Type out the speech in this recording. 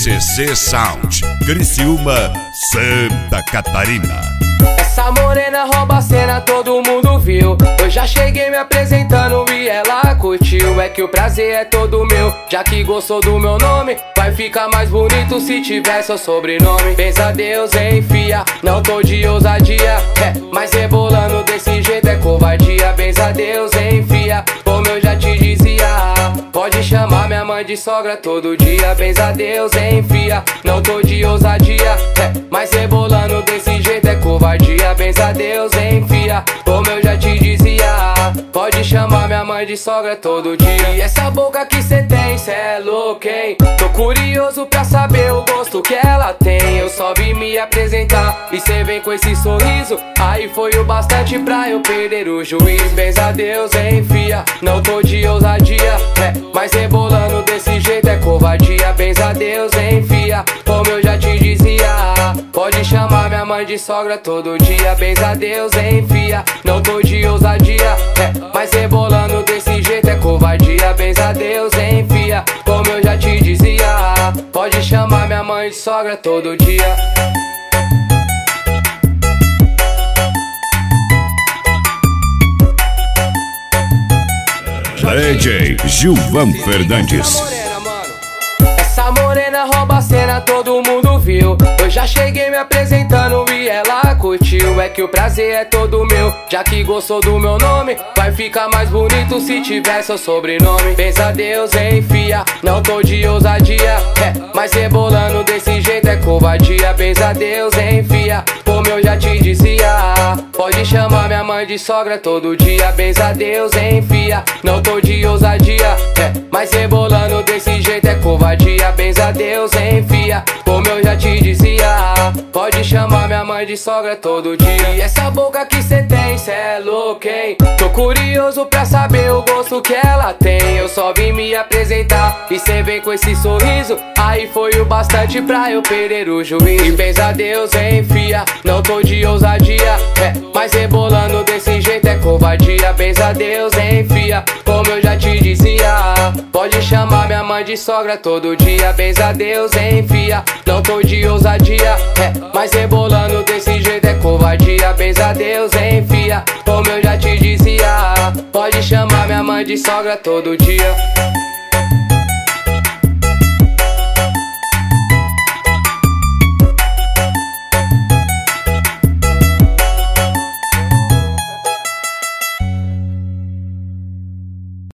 CC Sound, Criciúma, Santa Catarina. Essa morena rouba a cena, todo mundo viu. Eu já cheguei me apresentando e ela curtiu. É que o prazer é todo meu, já que gostou do meu nome. Vai ficar mais bonito se tiver seu sobrenome. Pensa Deus, enfia, não tô de ousadia. Mas rebolando desse jeito é covardia. Pensa Deus, enfia, como eu já te dizia. Pode chamar minha mãe de sogra todo dia. Pensa Deus, enfia, não tô de ousadia. Mas rebolando desse jeito é covardia. Pensa Deus, enfia, como eu já te dizia. Pode chamar minha mãe de sogra todo dia. E essa boca que cê tem, cê é louco, hein? Tô curioso pra saber o gosto que ela tem. Eu só vim me apresentar e cê vem com esse sorriso. Aí foi o bastante pra eu perder o juiz. Pensa Deus, enfia, não tô de ousadia. Mas rebolando desse jeito é covardia. Pensa Deus, enfia, como eu já te dizia. Pode chamar minha mãe de sogra todo dia. Pensa Deus, enfia, não tô de ousadia. Mas rebolando desse jeito é covardia. Pensa Deus, enfia, como eu já te dizia. Pode chamar minha mãe de sogra todo dia. DJ Gilvan Fernandes. Essa morena rouba a cena, todo mundo viu. Eu já cheguei me apresentando e ela curtiu. É que o prazer é todo meu, já que gostou do meu nome. Vai ficar mais bonito se tiver seu sobrenome. Pensa Deus, enfia, não tô de ousadia. Mas rebolando desse jeito é covardia. Pensa Deus, enfia, como eu já te dizia. Pode chamar minha mãe de sogra todo dia. Pensa Deus, enfia, não tô de ousadia. Mas rebolando desse jeito é covardia. Pensa Deus, enfia, como eu já te dizia. Pode chamar minha mãe de sogra todo dia. E essa boca que cê tem, cê é louco, hein? Tô curioso pra saber o gosto que ela tem. Eu só vim me apresentar e cê vem com esse sorriso. Aí foi o bastante pra eu perder o juiz. E pensa Deus, enfia, não tô de ousadia. Mas rebolando desse jeito é covardia. Pensa Deus, enfia, como eu já te dizia. Pode chamar minha mãe de sogra todo dia. Pensa Deus, enfia, não tô de ousadia. Mas rebolando desse jeito é covardia. Pensa Deus, enfia, como eu já te dizia. Pode chamar minha mãe de sogra todo dia.